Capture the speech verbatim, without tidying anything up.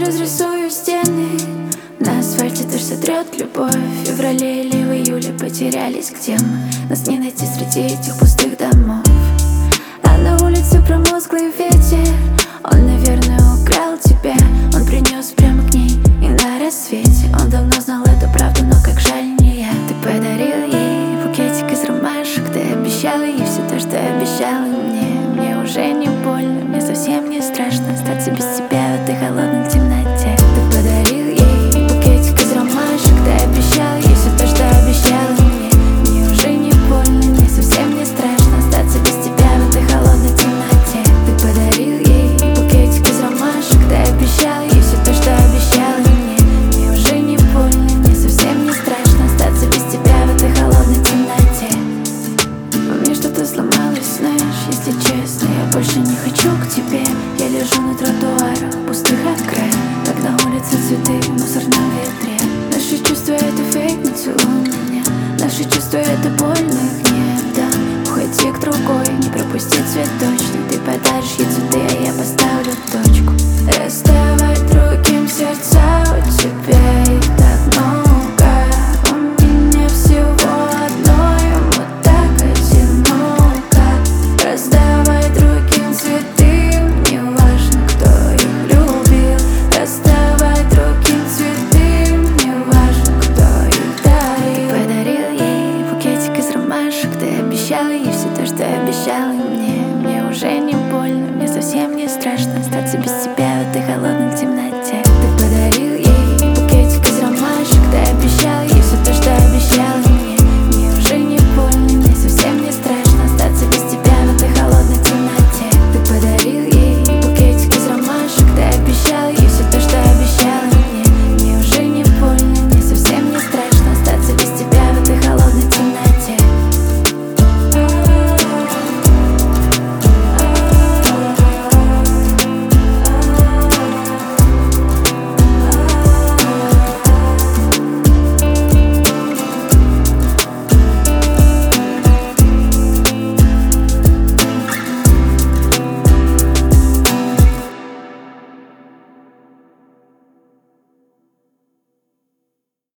разрисую стены. На асфальте дождь сотрет любовь. В феврале или в июле потерялись, где мы? Нас не найти среди этих пустых домов. А на улице промозглый ветер. Он, наверное, украл тебя. Он принес прямо к ней и на рассвете. Он давно знал эту правду, но как жаль не я. Ты подарил ей букетик из ромашек. Ты обещал ей все то, что обещала мне. Мне уже не больно, мне совсем не страшно остаться без тебя в этой холодной темноте. Ты подарил ей букетик из ромашек. Ты обещал ей все то, что обещала мне. Мне уже не больно, мне совсем не страшно остаться без тебя в этой холодной темноте. Ты подарил ей букетик из ромашек. Ты обещал ей все то, что обещала мне. Мне уже не больно, мне совсем не страшно остаться без тебя в этой холодной темноте. Во мне что-то сломалось, знаешь, если честно. Я больше не хочу к тебе. Я лежу на тротуарах, пустых окраин, как на улице цветы в мусорном ветре. Наши чувства — это фейк, не целуй меня. Наши чувства — это больно, их не отдам. Уходи к другой, не пропусти цветочный. Ты подаришь ей цветы, а я поставлю точку. Расставать другим сердца, у тебя их так много. У меня всего одно, ему так одиноко. Раздавай другим цветы, мне важно, кто их любил. Раздавай другим цветы, мне важно, кто их дарил. Ты подарил ей букетик из ромашек. Ты обещал ей все то, что обещала мне. Мне уже не больно, мне совсем не страшно остаться без тебя в этой холодной